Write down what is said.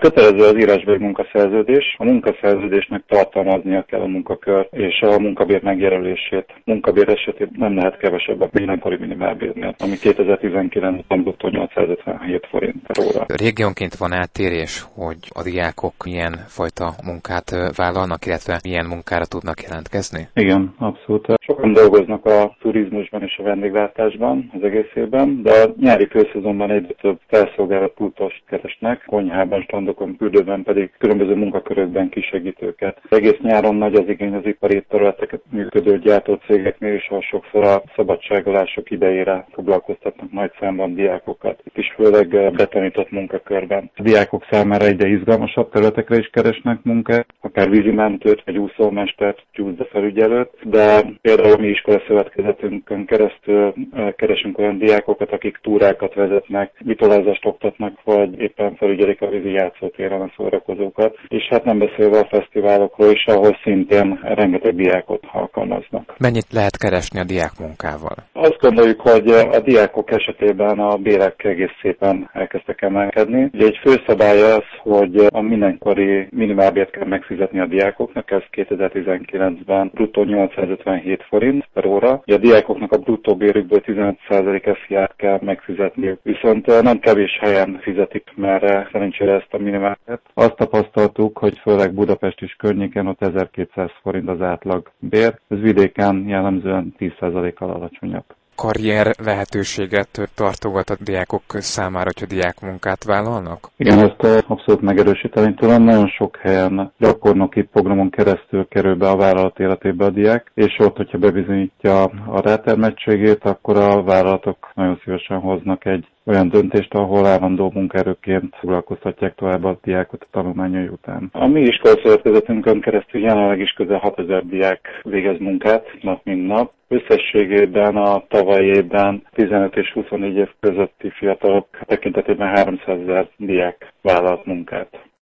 Kötelező az írásbeli munkaszerződés. A munkaszerződésnek tartalmaznia kell a munkakör és a munkabér megjelölését. Munkabér esetében nem lehet kevesebb a mindenkori minimálbérnél, ami 2019-ben bruttó 857 forint per óra. Régiónként van eltérés, hogy a diákok milyen fajta munkát vállalnak, illetve milyen munkára tudnak jelentkezni? Igen, abszolút. Sokan dolgoznak a turizmusban és a vendéglátásban az egész évben, de a nyári főszezonban egyre több felszolgálat pultost keresnek, konyhában, standokon, fürdőben pedig különböző munkakörökben kisegítőket. Egész nyáron nagy az igény az ipari területeket működő gyártócégeknél, és sokszor a szabadságolások idejére foglalkoztatnak nagy számban diákokat. Itt is főleg betanított munkakörben. A diákok számára egyre izgalmasabb területekre is keresnek munkát, akár vízimentőt, vagy úszómestert, tyúkfelügyelőt, de például mi iskolaszövetkezetünkön keresztül keresünk olyan diákokat, akik túrákat vezetnek, vitolázást oktatnak, vagy éppen felügyelik a vízi játszótéren a szórakozókat, és hát nem beszélve a fesztiválokról is, ahol szintén rengeteg diákot alkalmaznak. Mennyit lehet keresni a diákmunkával? Azt gondoljuk, hogy a diákok esetében a bérek egész szépen elkezdtek emelkedni. Ugye egy főszabály az, hogy a mindenkori minimálbért kell megfizetni a diákoknak, ez 2019-ben bruttó 857 forint per óra. Ugye a diákoknak a bruttó bérükből 15% FIA-t kell megfizetniük. Viszont nem kevés helyen fizetik már szerencsére ezt a minimálbért. Azt tapasztaltuk, hogy főleg Budapest és környéken ott 1200 forint az átlag bér. Ez vidéken jellemzően 10%-kal alacsonyabb. Karrier lehetőséget tartogat a diákok számára, hogyha diákmunkát vállalnak? Igen, ezt abszolút megerősíteni tudom. Nagyon sok helyen gyakornoki programon keresztül kerül be a vállalat életébe a diák, és ott, hogyha bebizonyítja a rátermettségét, akkor a vállalatok nagyon szívesen hoznak egy olyan döntést, ahol állandó munkaerőként foglalkoztatják tovább a diákot a tanulmányai után. A mi iskolaszövetkezetünkön keresztül jelenleg is közel 6000 diák végez munkát nap mint nap. Összességében a tavalyi évben 15 és 24 év közötti fiatalok tekintetében 300 000 diák vállalt munkát.